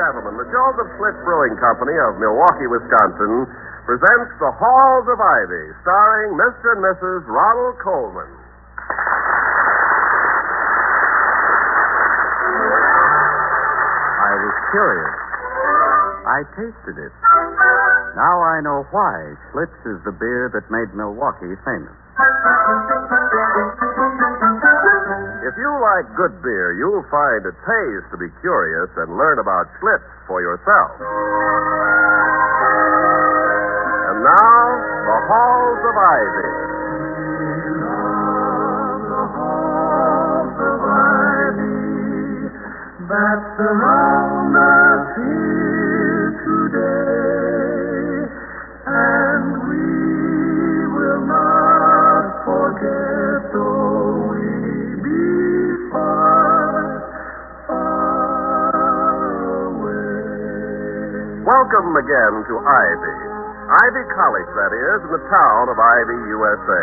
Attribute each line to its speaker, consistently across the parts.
Speaker 1: gentlemen, the Joseph Schlitz Brewing Company of Milwaukee, Wisconsin, presents The Halls of Ivy, starring Mr. and Mrs. Ronald Colman.
Speaker 2: I was curious. I tasted it. Now I know why Schlitz is the beer that made Milwaukee famous.
Speaker 1: If you like good beer, you'll find it pays to be curious and learn about Schlitz for yourself. And now, The Halls of Ivy.
Speaker 3: The halls of ivy that surround us here today, and we will not forget, though we be far, far away.
Speaker 1: Welcome again to Ivy. Ivy College, that is, in the town of Ivy, USA.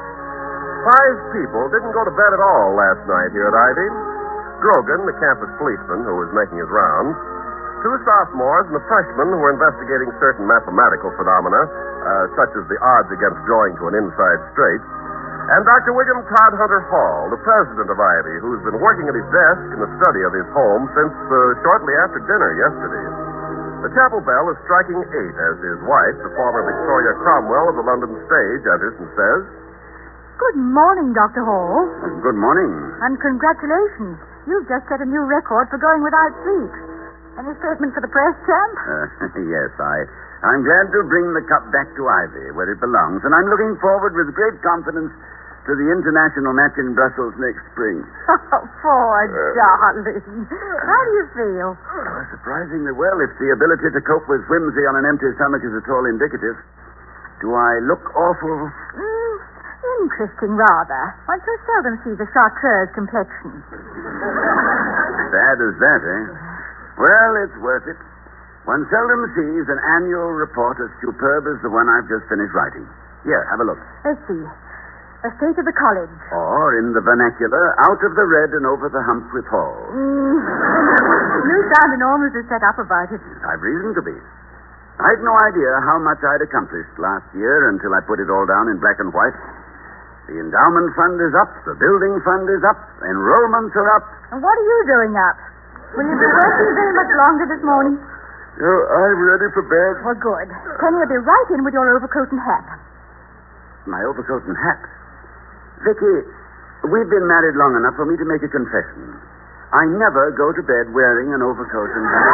Speaker 1: 5 people didn't go to bed at all last night here at Ivy. Grogan, the campus policeman who was making his rounds, 2 sophomores and a freshman who were investigating certain mathematical phenomena, such as the odds against drawing to an inside straight, and Dr. William Todd Hunter Hall, the president of Ivy, who's been working at his desk in the study of his home since shortly after dinner yesterday. The chapel bell is striking 8 as his wife, the former Victoria Cromwell of the London stage, enters and says,
Speaker 4: Good morning, Dr. Hall.
Speaker 2: Good morning.
Speaker 4: And congratulations. You've just set a new record for going without sleep. Any statement for the press, champ?
Speaker 5: Yes, I'm glad to bring the cup back to Ivy, where it belongs, and I'm looking forward with great confidence to the international match in Brussels next spring.
Speaker 4: Oh, poor darling. How do you feel?
Speaker 5: Surprisingly well, if the ability to cope with whimsy on an empty stomach is at all indicative. Do I look awful?
Speaker 4: Interesting, rather. One so seldom sees a chartreuse complexion.
Speaker 5: Bad as that, eh? Well, it's worth it. One seldom sees an annual report as superb as the one I've just finished writing. Here, have a look.
Speaker 4: Let's see. A state of the college.
Speaker 5: Or, in the vernacular, out of the red and over the hump with Hall.
Speaker 4: You sound enormously set up about it.
Speaker 5: I've reason to be. I'd no idea how much I'd accomplished last year until I put it all down in black and white. The endowment fund is up, the building fund is up, enrollments are up.
Speaker 4: And what are you doing up? Will you be working very much longer this morning?
Speaker 5: I'm ready for bed.
Speaker 4: Well, good. Penny will be right in with your overcoat and hat.
Speaker 5: My overcoat and hat? Vicky, we've been married long enough for me to make a confession. I never go to bed wearing an overcoat and hat.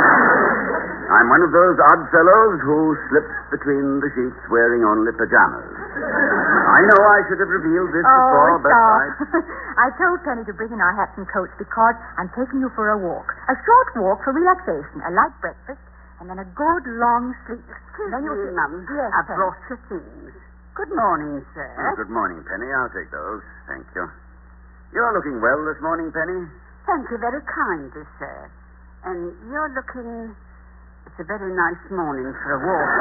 Speaker 5: I'm one of those odd fellows who slips between the sheets wearing only pajamas. I know I should have revealed this before, but
Speaker 4: I told Penny to bring in our hats and coats because I'm taking you for a walk. A short walk for relaxation, a light breakfast, and then a good long sleep.
Speaker 6: Excuse me, Mum.
Speaker 4: Yes,
Speaker 6: I've
Speaker 4: Penny.
Speaker 6: brought your things. Good morning, sir.
Speaker 5: Good morning, Penny. I'll take those. Thank you. You're looking well this morning, Penny.
Speaker 6: Thank you very kindly, sir. And you're looking... It's a very nice morning for a walk.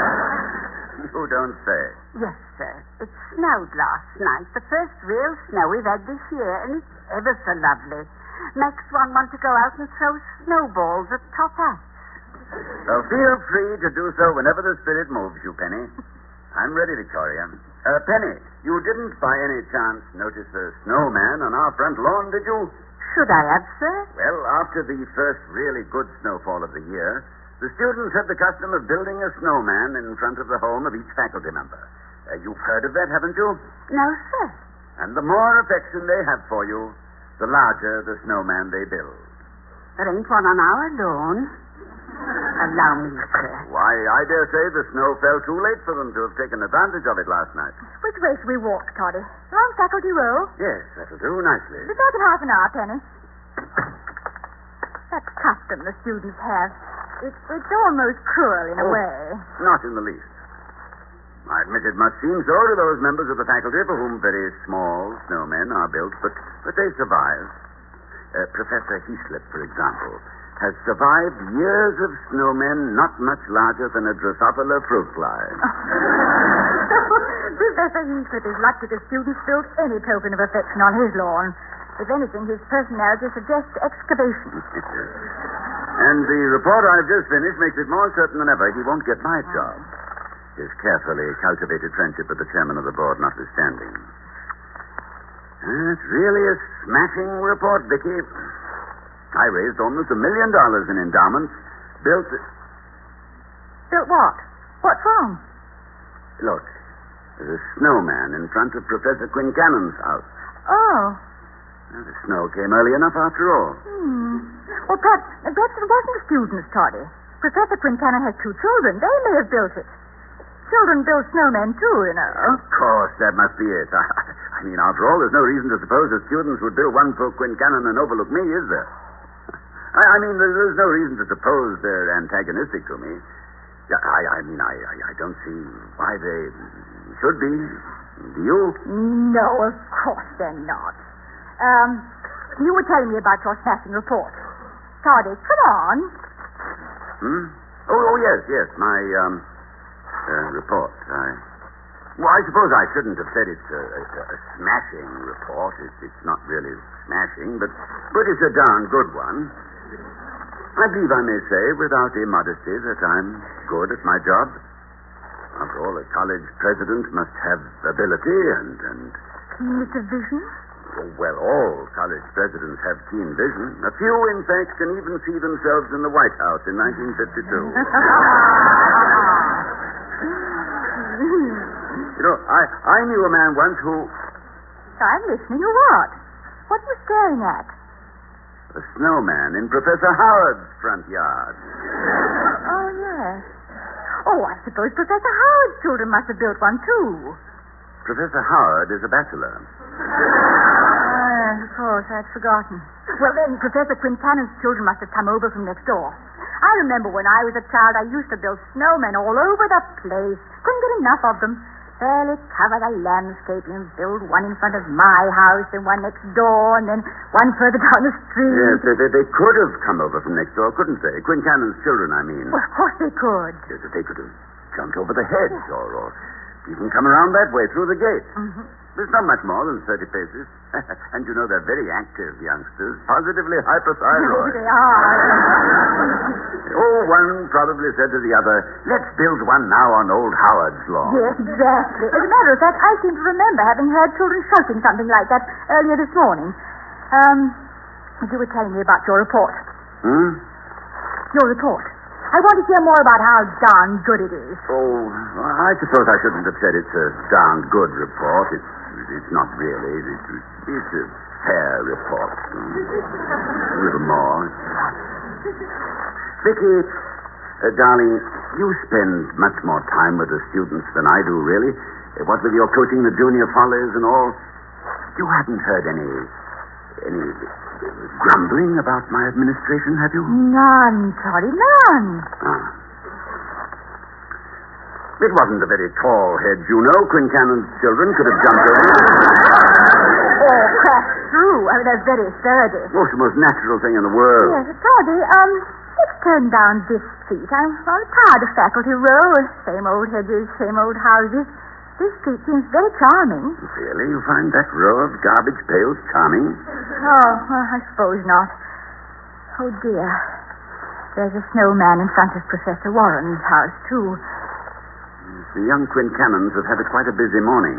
Speaker 5: You don't say.
Speaker 6: Yes, sir. It snowed last night, the first real snow we've had this year, and it's ever so lovely. Makes one want to go out and throw snowballs at top hats.
Speaker 5: So feel free to do so whenever the spirit moves you, Penny. I'm ready, Victoria. Penny, you didn't by any chance notice a snowman on our front lawn, did you?
Speaker 6: Should I have, sir?
Speaker 5: Well, after the first really good snowfall of the year, the students had the custom of building a snowman in front of the home of each faculty member. You've heard of that, haven't you?
Speaker 6: No, sir.
Speaker 5: And the more affection they have for you, the larger the snowman they build.
Speaker 6: There ain't one on our lawn. Allow me, sir.
Speaker 5: Why, I dare say the snow fell too late for them to have taken advantage of it last night.
Speaker 4: Which way should we walk, Toddy? Along Faculty Row?
Speaker 5: Yes, that'll do nicely.
Speaker 4: Be back in half an hour, Penny. That custom the students have. It's almost cruel in a way.
Speaker 5: Not in the least. I admit it must seem so to those members of the faculty for whom very small snowmen are built, but they survive. Professor Heaslip, for example, has survived years of snowmen not much larger than a Drosophila fruit fly.
Speaker 4: Professor Heaslip is lucky the students built any token of affection on his lawn. If anything, his personality suggests excavation.
Speaker 5: And the report I've just finished makes it more certain than ever he won't get my job. His carefully cultivated friendship with the chairman of the board notwithstanding. It's really a smashing report, Vicky. I raised almost $1 million in endowments, built...
Speaker 4: Built what? What's wrong?
Speaker 5: Look, there's a snowman in front of Professor Quincannon's house.
Speaker 4: Oh.
Speaker 5: Well, the snow came early enough after all.
Speaker 4: Well, perhaps it wasn't the students, Toddy. Professor Quincannon has 2 children. They may have built it. Children build snowmen, too, you know.
Speaker 5: Of course, that must be it. I mean, after all, there's no reason to suppose that students would build one for Quincannon and overlook me, is there? I mean, there's no reason to suppose they're antagonistic to me. I don't see why they should be. Do you?
Speaker 4: No, of course they're not. You were telling me about your smashing report. Toddy, come on.
Speaker 5: Oh, yes, my, report. I suppose I shouldn't have said it's a smashing report. It's not really smashing, but it's a darn good one. I believe I may say, without immodesty, that I'm good at my job. After all, a college president must have ability and...
Speaker 4: Keenness of vision?
Speaker 5: Well, all college presidents have keen vision. A few, in fact, can even see themselves in the White House in 1952. You know, I knew a man once who...
Speaker 4: I'm listening. What? What are you staring at?
Speaker 5: A snowman in Professor Howard's front yard.
Speaker 4: Oh, yes. Oh, I suppose Professor Howard's children must have built one, too.
Speaker 5: Professor Howard is a bachelor.
Speaker 4: Of course, I'd forgotten. Well, then, Professor Quincannon's children must have come over from next door. I remember when I was a child, I used to build snowmen all over the place. Couldn't get enough of them. Fairly cover the landscape and build one in front of my house and one next door and then one further down the street.
Speaker 5: Yes, they could have come over from next door, couldn't they? Quincannon's children, I mean.
Speaker 4: Well, of course they could.
Speaker 5: Yes, they could have jumped over the hedge or even come around that way through the gate. There's not much more than 30 paces. And you know, they're very active youngsters, positively hyperthyroid.
Speaker 4: They are.
Speaker 5: One probably said to the other, let's build one now on old Howard's lawn.
Speaker 4: Yes, exactly. As a matter of fact, I seem to remember having heard children shouting something like that earlier this morning. You were telling me about your report. Your report. I want to hear more about how darn good it is.
Speaker 5: Oh, I suppose I shouldn't have said it's a darn good report. It's not really. It's a fair report. A little more. Vicky, darling, you spend much more time with the students than I do, really. What with your coaching the junior follies and all. You haven't heard any grumbling about my administration, have you?
Speaker 4: None, Toddy, none.
Speaker 5: It wasn't a very tall hedge, you know. Quincannon's children could have jumped over it.
Speaker 4: Or crashed through. I mean, they're very sturdy.
Speaker 5: Oh, it's the most natural thing in the world.
Speaker 4: Yes, Toddy, let's turn down this street. I'm tired of Faculty Row. Same old hedges, same old houses. This street seems very charming.
Speaker 5: Really? You find that row of garbage pails charming?
Speaker 4: Oh, well, I suppose not. Oh, dear. There's a snowman in front of Professor Warren's house, too.
Speaker 5: The young Quincannons have had quite a busy morning.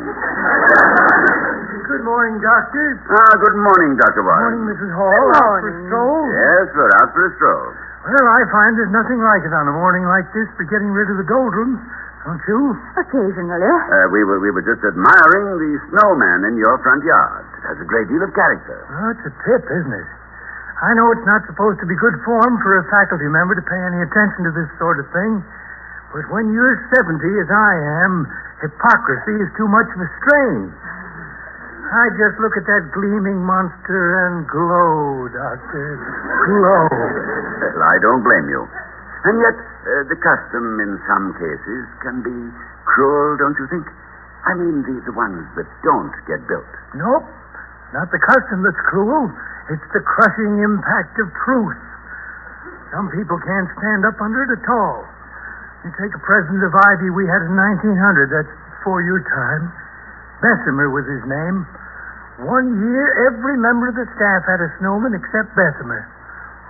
Speaker 3: Good morning, Doctor.
Speaker 5: Good morning, Dr. Warren.
Speaker 3: Morning, Mrs. Hall.
Speaker 4: Good
Speaker 3: Out
Speaker 4: morning.
Speaker 3: for a stroll?
Speaker 5: Yes, we're out for a stroll.
Speaker 3: Well, I find there's nothing like it on a morning like this for getting rid of the doldrums. Don't you?
Speaker 4: Occasionally.
Speaker 5: We were just admiring the snowman in your front yard. It has a great deal of character.
Speaker 3: Oh, it's a tip, isn't it? I know it's not supposed to be good form for a faculty member to pay any attention to this sort of thing, but when you're 70, as I am, hypocrisy is too much of a strain. I just look at that gleaming monster and glow, Doctor. Glow.
Speaker 5: Well, I don't blame you. And yet, the custom in some cases can be cruel, don't you think? I mean, the ones that don't get built.
Speaker 3: Nope. Not the custom that's cruel. It's the crushing impact of truth. Some people can't stand up under it at all. You take a president of Ivy we had in 1900. That's before your time. Bessemer was his name. 1 year, every member of the staff had a snowman except Bessemer.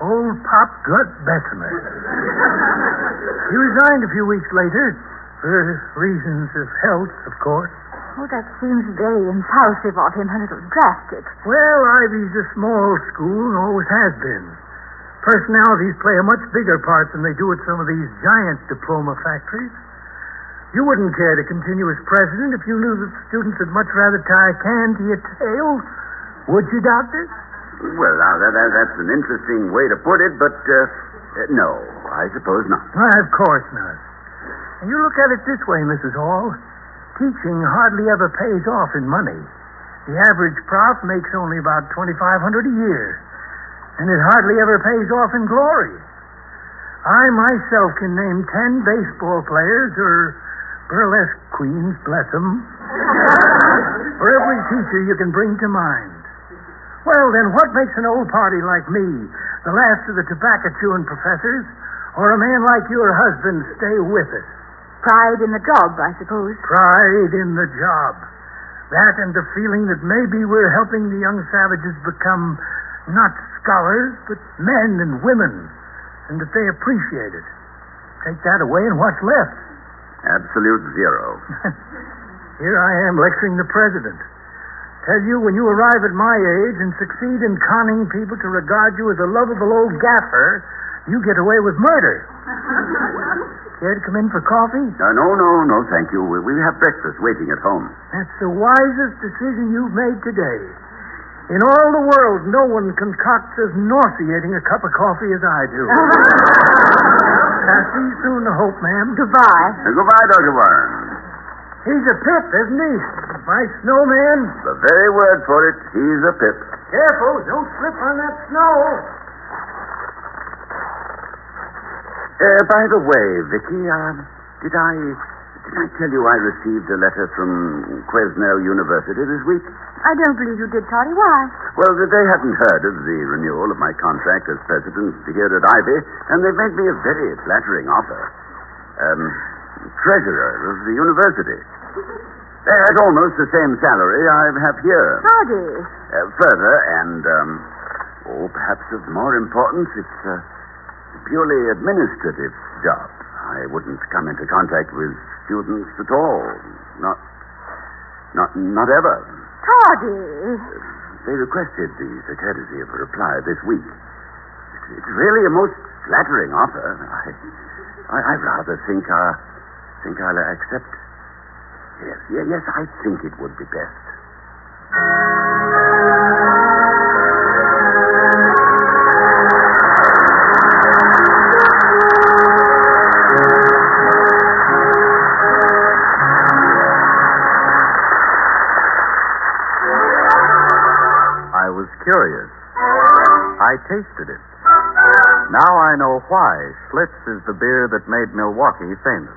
Speaker 3: Old Pop Gut Bessemer. He resigned a few weeks later, for reasons of health, of course.
Speaker 4: Oh, that seems very impulsive of him, a little drastic.
Speaker 3: Well, Ivy's a small school and always has been. Personalities play a much bigger part than they do at some of these giant diploma factories. You wouldn't care to continue as president if you knew that the students would much rather tie a can to your tail. Would you, Doctor?
Speaker 5: Well, now, that's an interesting way to put it, but no, I suppose not.
Speaker 3: Why, of course not. And you look at it this way, Mrs. Hall. Teaching hardly ever pays off in money. The average prof makes only about $2,500 a year. And it hardly ever pays off in glory. I myself can name 10 baseball players or burlesque queens, bless them, for every teacher you can bring to mind. Well, then, what makes an old party like me, the last of the tobacco-chewing professors, or a man like your husband stay with us?
Speaker 4: Pride in the job, I suppose.
Speaker 3: Pride in the job. That and the feeling that maybe we're helping the young savages become not scholars, but men and women, and that they appreciate it. Take that away, and what's left?
Speaker 5: Absolute zero.
Speaker 3: Here I am lecturing the president. Tell you, when you arrive at my age and succeed in conning people to regard you as a lovable old gaffer, you get away with murder. Care to come in for coffee?
Speaker 5: No, thank you. We have breakfast waiting at home.
Speaker 3: That's the wisest decision you've made today. In all the world, no one concocts as nauseating a cup of coffee as I do. I'll see you soon, I hope, ma'am.
Speaker 4: Goodbye.
Speaker 5: Goodbye, Dr. Warren.
Speaker 3: He's a pip, isn't he? My snowman.
Speaker 5: The very word for it, he's a pip.
Speaker 3: Careful, don't slip on that snow.
Speaker 5: By the way, Vicky, did I tell you I received a letter from Quesnel University this week?
Speaker 4: I don't believe you did, Toddy. Why?
Speaker 5: Well, they hadn't heard of the renewal of my contract as president here at Ivy, and they've made me a very flattering offer. Treasurer of the university. At almost the same salary I have here.
Speaker 4: Toddy.
Speaker 5: Further, and, perhaps of more importance, it's a purely administrative job. I wouldn't come into contact with students at all. Not ever.
Speaker 4: Toddy.
Speaker 5: They requested the courtesy of a reply this week. It's really a most flattering offer. I rather think I'll accept. Yes, I think it would be best.
Speaker 2: I was curious. I tasted it. Now I know why Schlitz is the beer that made Milwaukee famous.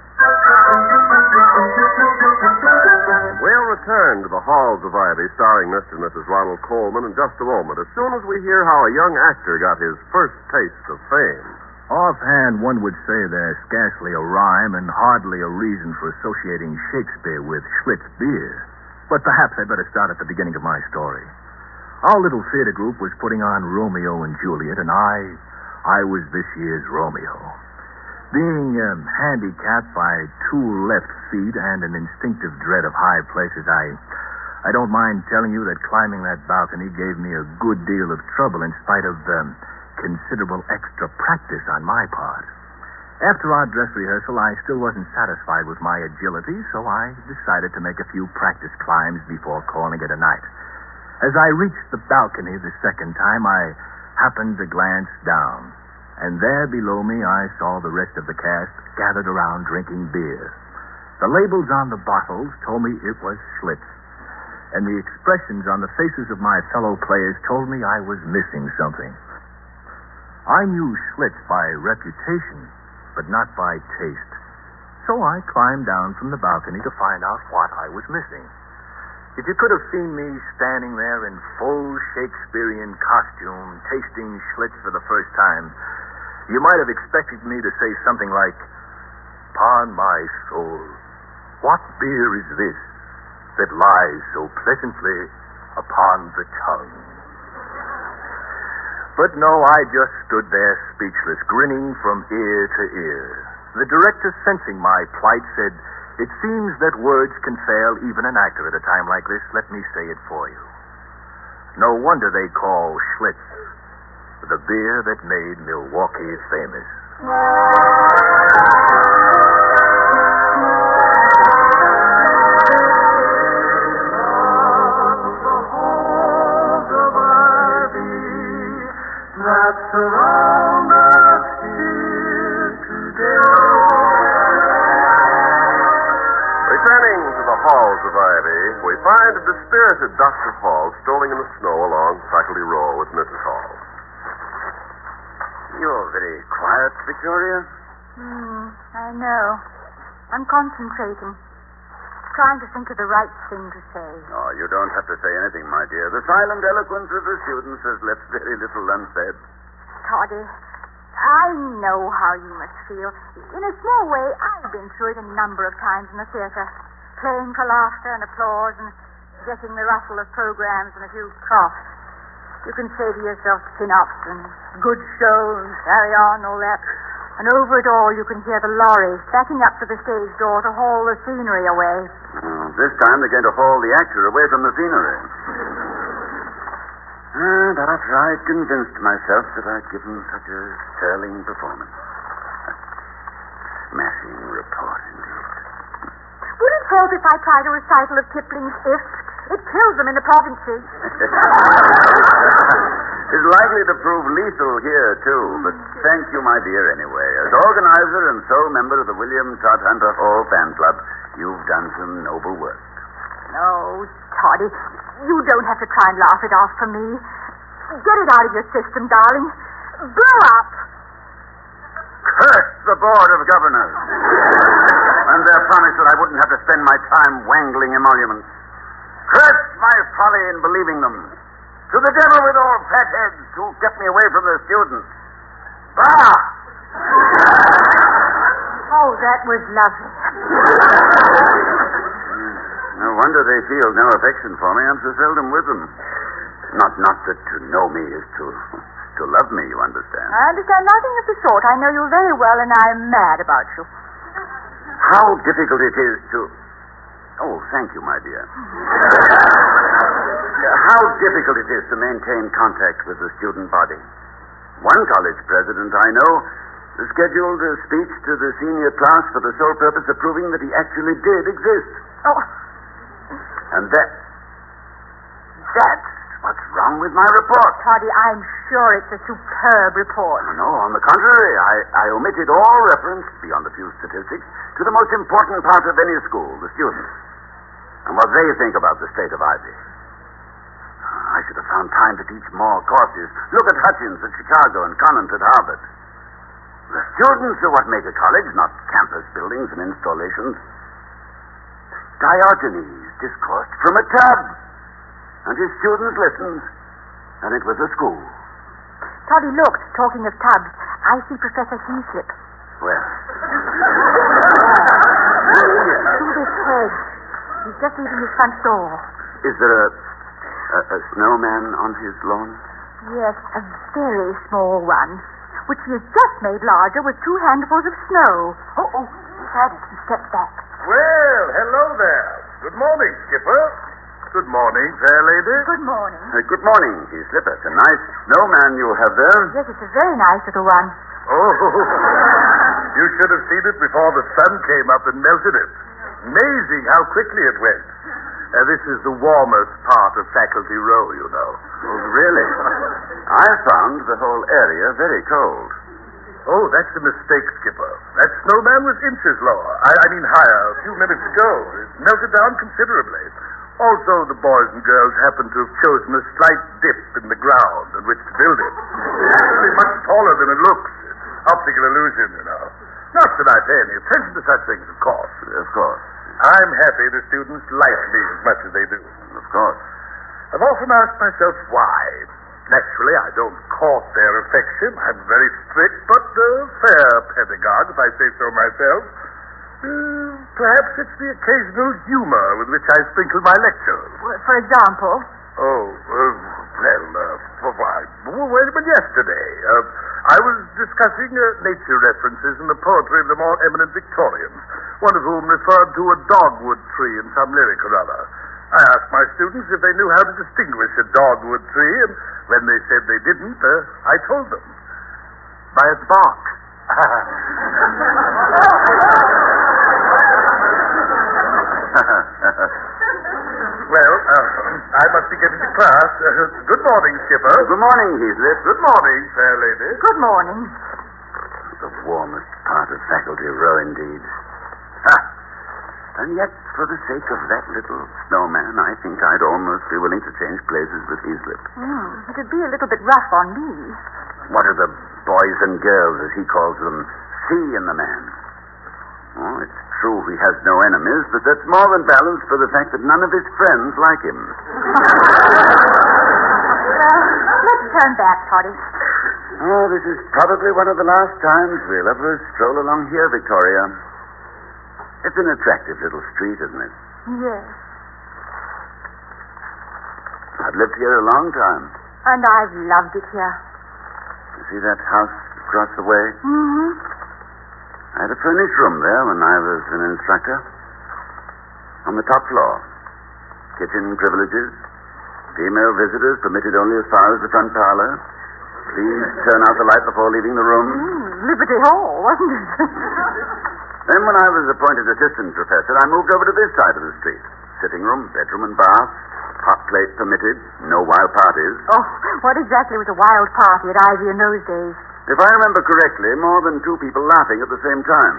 Speaker 1: We'll return to the halls of Ivy, starring Mr. and Mrs. Ronald Coleman, in just a moment, as soon as we hear how a young actor got his first taste of fame.
Speaker 7: Offhand, one would say there's scarcely a rhyme and hardly a reason for associating Shakespeare with Schlitz beer. But perhaps I'd better start at the beginning of my story. Our little theater group was putting on Romeo and Juliet, and I was this year's Romeo. Being handicapped by 2 left feet and an instinctive dread of high places, I don't mind telling you that climbing that balcony gave me a good deal of trouble in spite of considerable extra practice on my part. After our dress rehearsal, I still wasn't satisfied with my agility, so I decided to make a few practice climbs before calling it a night. As I reached the balcony the second time, I happened to glance down. And there below me I saw the rest of the cast gathered around drinking beer. The labels on the bottles told me it was Schlitz, and the expressions on the faces of my fellow players told me I was missing something. I knew Schlitz by reputation, but not by taste. So I climbed down from the balcony to find out what I was missing. If you could have seen me standing there in full Shakespearean costume, tasting Schlitz for the first time, you might have expected me to say something like, "Upon my soul, what beer is this that lies so pleasantly upon the tongue?" But no, I just stood there speechless, grinning from ear to ear. The director, sensing my plight, said, "It seems that words can fail even an actor at a time like this. Let me say it for you. No wonder they call Schlitz the beer that made Milwaukee famous."
Speaker 1: Surround us here today. Returning to the halls of Ivy, we find a dispirited Dr. Hall strolling in the snow along Faculty Row with Mrs. Hall.
Speaker 5: You're very quiet, Victoria.
Speaker 4: I know. I'm concentrating. Trying to think of the right thing to say.
Speaker 5: Oh, you don't have to say anything, my dear. The silent eloquence of the students has left very little unsaid.
Speaker 4: Toddy, I know how you must feel. In a small way, I've been through it a number of times in the theater. Playing for laughter and applause and getting the rustle of programs and a few coughs. You can say to yourself, chin up and good show and carry on, all that. And over it all, you can hear the lorry backing up to the stage door to haul the scenery away.
Speaker 5: This time they're going to haul the actor away from the scenery. But after I'd convinced myself that I'd given such a sterling performance. Smashing report, indeed.
Speaker 4: Would it help if I tried a recital of Kipling's If? It kills them in the provinces.
Speaker 5: It's likely to prove lethal here, too. But thank you, my dear, anyway. As organizer and sole member of the William Todd Hunter Hall fan club, you've done some noble work.
Speaker 4: No, Toddy, you don't have to try and laugh it off for me. Get it out of your system, darling. Grow up.
Speaker 5: Curse the Board of Governors and their promise that I wouldn't have to spend my time wangling emoluments. Curse my folly in believing them. To the devil with all fat heads who kept me away from the students. Bah!
Speaker 4: Oh, that was lovely.
Speaker 5: No wonder they feel no affection for me. I'm so seldom with them. Not that to know me is to love me, you understand.
Speaker 4: I understand nothing of the sort. I know you very well, and I'm mad about you.
Speaker 5: How difficult it is to... Oh, thank you, my dear. How difficult it is to maintain contact with the student body. One college president I know scheduled a speech to the senior class for the sole purpose of proving that he actually did exist.
Speaker 4: Oh.
Speaker 5: And that's what's wrong with my report.
Speaker 4: Toddy, I'm sure it's a superb report.
Speaker 5: No, on the contrary, I omitted all reference, beyond a few statistics, to the most important part of any school, the students, and what they think about the state of Ivy. I should have found time to teach more courses. Look at Hutchins at Chicago and Conant at Harvard. The students are what make a college, not campus buildings and installations. Diogenes discoursed from a tub, and his students listened, and it was a school.
Speaker 4: Toddy, look, talking of tubs, I see Professor Heaslip.
Speaker 5: Well.
Speaker 4: Through this hedge. He's just leaving his front door.
Speaker 5: Is there a snowman on his lawn?
Speaker 4: Yes, a very small one, which he has just made larger with 2 handfuls of snow. Oh, he's had it. He stepped back.
Speaker 1: Well, hello there. Good morning, Skipper. Good morning, fair lady.
Speaker 4: Good morning.
Speaker 5: Good morning, Heaslip. It's a nice snowman you have there.
Speaker 4: Yes, it's a very nice little one.
Speaker 1: Oh, you should have seen it before the sun came up and melted it. Amazing how quickly it went. This is the warmest part of Faculty Row, you know.
Speaker 5: Oh, really? I found the whole area very cold.
Speaker 1: Oh, that's a mistake, Skipper. That snowman was inches lower. I mean higher a few minutes ago. It melted down considerably. Also, the boys and girls happened to have chosen a slight dip in the ground on which to build it. It's actually much taller than it looks. It's optical illusion, you know. Not that I pay any attention to such things, of course.
Speaker 5: Of course.
Speaker 1: I'm happy the students like me as much as they do.
Speaker 5: Of course.
Speaker 1: I've often asked myself why. Naturally, I don't court their affection. I'm very strict, but fair pedagogue, if I say so myself. Perhaps it's the occasional humor with which I sprinkle my lectures.
Speaker 4: For example?
Speaker 1: Oh, well, why,
Speaker 8: But yesterday. I was discussing nature references in the poetry of the more eminent Victorians, one of whom referred to a dogwood tree in some lyric or other. I asked my students if they knew how to distinguish a dogwood tree, and when they said they didn't, I told them.
Speaker 2: By its bark.
Speaker 8: Well, I must be getting to class. Good morning, Skipper.
Speaker 5: Good morning, Heathcliff.
Speaker 8: Good morning, fair lady.
Speaker 4: Good morning.
Speaker 5: The warmest part of Faculty Row, indeed. Ha! And yet, for the sake of that little snowman, I think I'd almost be willing to change places with Heathcliff.
Speaker 4: It'd be a little bit rough on me.
Speaker 5: What do the boys and girls, as he calls them, see in the man? Oh, it's true he has no enemies, but that's more than balanced for the fact that none of his friends like him.
Speaker 4: Well, let's turn back, Toddy.
Speaker 5: Oh, this is probably one of the last times we'll ever stroll along here, Victoria. It's an attractive little street, isn't it?
Speaker 4: Yes.
Speaker 5: I've lived here a long time.
Speaker 4: And I've loved it here.
Speaker 5: You see that house across the way?
Speaker 4: Mm-hmm.
Speaker 5: I had a furnished room there when I was an instructor. On the top floor. Kitchen privileges. Female visitors permitted only as far as the front parlor. Please turn out the light before leaving the room.
Speaker 4: Liberty Hall, wasn't it?
Speaker 5: Then when I was appointed assistant professor, I moved over to this side of the street. Sitting room, bedroom, and bath. Hot plate permitted. No wild parties.
Speaker 4: Oh, what exactly was a wild party at Ivy in those days?
Speaker 5: If I remember correctly, more than 2 people laughing at the same time.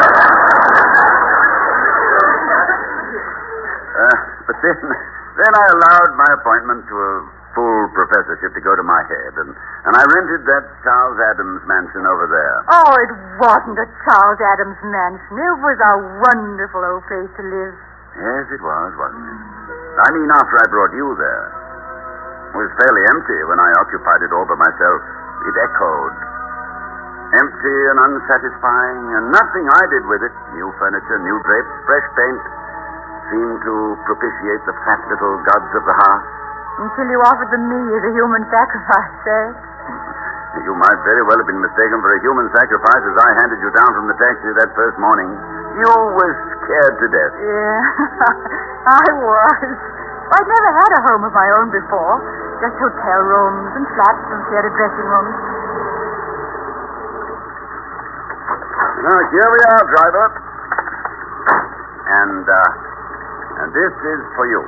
Speaker 5: But then I allowed my appointment to a full professorship to go to my head, and I rented that Charles Adams mansion over there.
Speaker 4: Oh, it wasn't a Charles Adams mansion. It was a wonderful old place to live.
Speaker 5: Yes, it was, wasn't it? I mean, after I brought you there. It was fairly empty when I occupied it all by myself. It echoed. Empty and unsatisfying, and nothing I did with it, new furniture, new drapes, fresh paint, seemed to propitiate the fat little gods of the hearth.
Speaker 4: Until you offered them me as a human sacrifice, eh?
Speaker 5: You might very well have been mistaken for a human sacrifice as I handed you down from the taxi that first morning. You were scared to death.
Speaker 4: Yeah, I was. I'd never had a home of my own before. Just hotel rooms and flats and theater dressing rooms.
Speaker 5: Now, here we are, driver. And this is for you.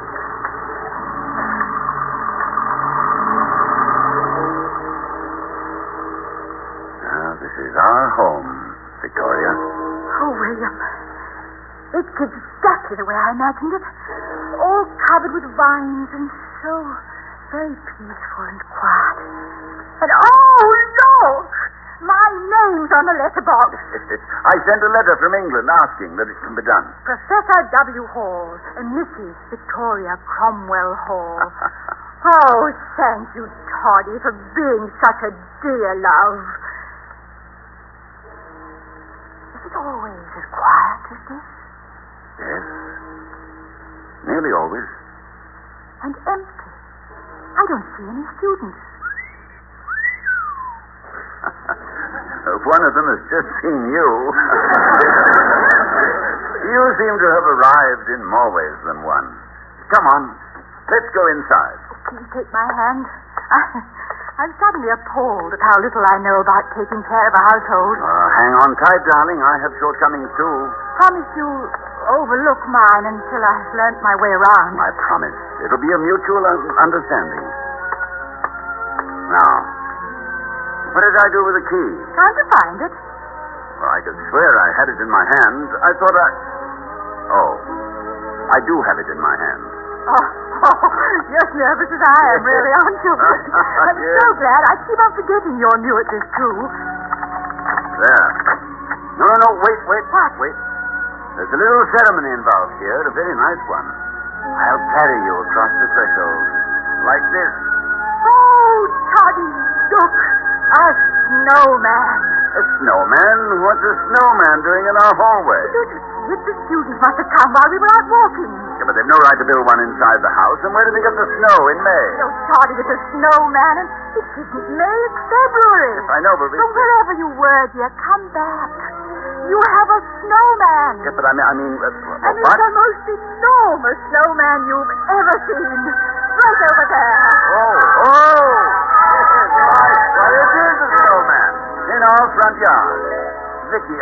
Speaker 5: Now, this is our home, Victoria.
Speaker 4: Oh, William. It's exactly the way I imagined it. All covered with vines and so very peaceful and quiet. And oh, look! My name's on the letterbox.
Speaker 5: I sent a letter from England asking that it can be done.
Speaker 4: Professor W. Hall and Mrs. Victoria Cromwell Hall. Oh, thank you, Toddy, for being such a dear love. Is it always as quiet as this?
Speaker 5: Yes. Nearly always.
Speaker 4: And empty. I don't see any students.
Speaker 5: One of them has just seen you. You seem to have arrived in more ways than one. Come on, let's go inside.
Speaker 4: Can you take my hand? I'm suddenly appalled at how little I know about taking care of a household.
Speaker 5: Hang on tight, darling. I have shortcomings, too.
Speaker 4: Promise you overlook mine until I've learnt my way around.
Speaker 5: I promise. It'll be a mutual understanding. Now, what did I do with the key?
Speaker 4: Can't you find it?
Speaker 5: Well, I could swear I had it in my hand. I thought Oh, I do have it in my hand.
Speaker 4: Oh, you're as nervous as I am, really, aren't you? I'm
Speaker 5: Yes.
Speaker 4: so glad. I keep on forgetting you're new at this, too.
Speaker 5: There. No, wait.
Speaker 4: What?
Speaker 5: Wait. There's a little ceremony involved here, a very nice one. I'll carry you across the threshold. Like this.
Speaker 4: Oh, Toddy, look. A snowman.
Speaker 5: A snowman? What's a snowman doing in our hallway?
Speaker 4: The students must have come while we were out walking.
Speaker 5: Yeah, but they've no right to build one inside the house. And where did they get the snow in May?
Speaker 4: So Toddy, it's a snowman, and it isn't May, it's February.
Speaker 5: Yes, I know, but...
Speaker 4: So wherever you were, dear, come back. You have a snowman.
Speaker 5: Yes, but I mean
Speaker 4: and it's
Speaker 5: what?
Speaker 4: the most enormous snowman you've ever seen. Right over there.
Speaker 5: Oh! Why, it is a snowman in our front yard. Vicky,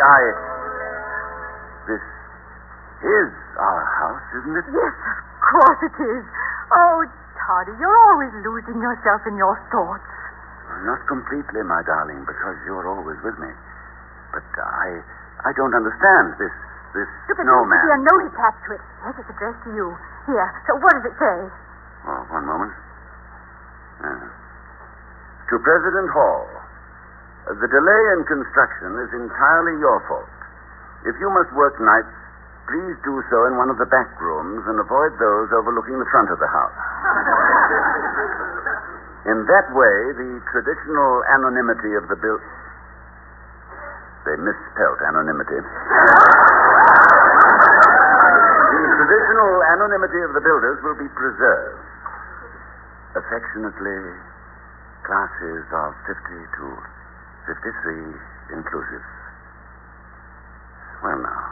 Speaker 5: This is our house, isn't it?
Speaker 4: Yes, of course it is. Oh, Toddy, you're always losing yourself in your thoughts.
Speaker 5: Not completely, my darling, because you're always with me. But I don't understand this
Speaker 4: Look at
Speaker 5: snowman.
Speaker 4: There's a note attached to it. Yes, it's addressed to you. Here. So what does it say?
Speaker 5: Oh, one moment. To President Hall, the delay in construction is entirely your fault. If you must work nights, please do so in one of the back rooms and avoid those overlooking the front of the house. In that way, the traditional anonymity of the They misspelt anonymity. The traditional anonymity of the builders will be preserved. Affectionately, classes of 50 to 53 inclusive. Well, now.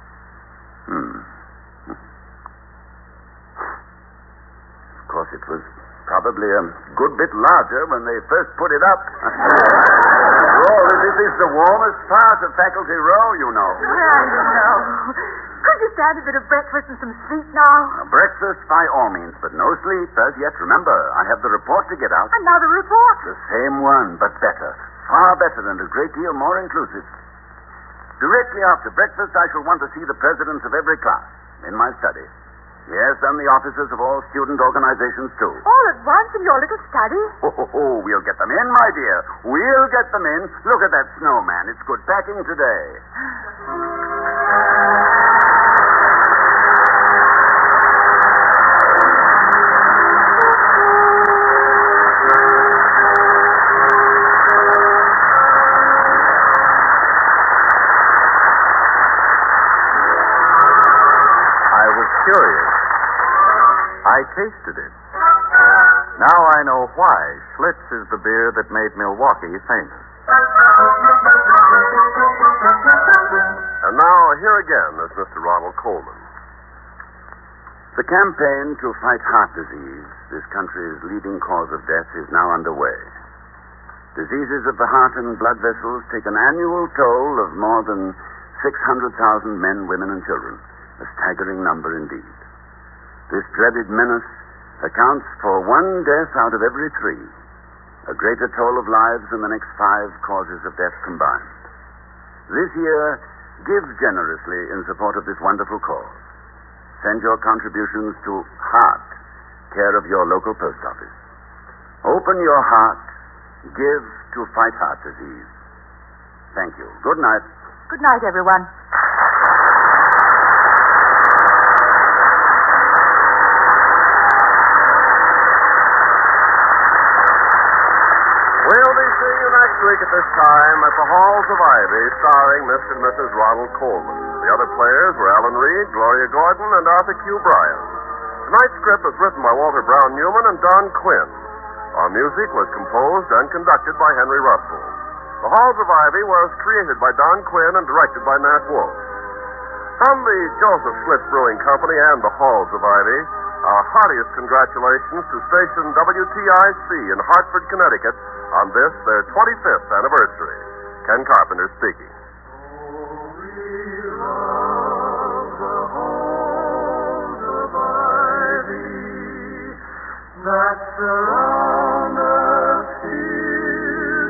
Speaker 5: Of course, it was probably a good bit larger when they first put it up. After all, this is the warmest part of Faculty Row, you know.
Speaker 4: I don't know. Could you stand a bit of breakfast and some sleep now?
Speaker 5: Breakfast by all means, but no sleep as yet. Remember, I have the report to get out.
Speaker 4: Another report?
Speaker 5: The same one, but better. Far better and a great deal more inclusive. Directly after breakfast, I shall want to see the presidents of every class in my study. Yes, and the officers of all student organizations, too.
Speaker 4: All at once in your little study?
Speaker 5: Oh, we'll get them in, my dear. We'll get them in. Look at that snowman. It's good packing today.
Speaker 2: I was curious. I tasted it. Now I know why Schlitz is the beer that made Milwaukee famous.
Speaker 1: And now, here again is Mr. Ronald Coleman.
Speaker 5: The campaign to fight heart disease, this country's leading cause of death, is now underway. Diseases of the heart and blood vessels take an annual toll of more than 600,000 men, women, and children. A staggering number indeed. This dreaded menace accounts for 1 death out of every 3. A greater toll of lives than the next 5 causes of death combined. This year, give generously in support of this wonderful cause. Send your contributions to Heart, care of your local post office. Open your heart. Give to fight heart disease. Thank you. Good night.
Speaker 4: Good night, everyone.
Speaker 1: We'll be seeing you next week at this time at the Halls of Ivy, starring Mr. and Mrs. Ronald Coleman. The other players were Alan Reed, Gloria Gordon, and Arthur Q. Bryan. Tonight's script was written by Walter Brown Newman and Don Quinn. Our music was composed and conducted by Henry Russell. The Halls of Ivy was created by Don Quinn and directed by Nat Wolf. From the Joseph Schlitz Brewing Company and the Halls of Ivy, our heartiest congratulations to station WTIC in Hartford, Connecticut, on this, their 25th anniversary. Ken Carpenter speaking.
Speaker 3: That surround us here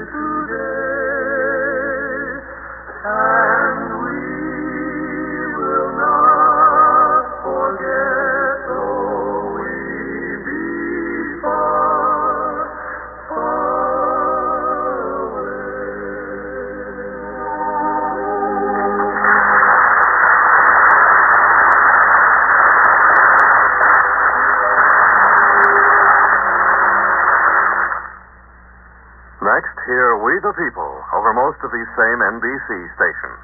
Speaker 3: today, and we will not forget, though we be far, far
Speaker 2: Next, hear We the People over most of these same NBC stations.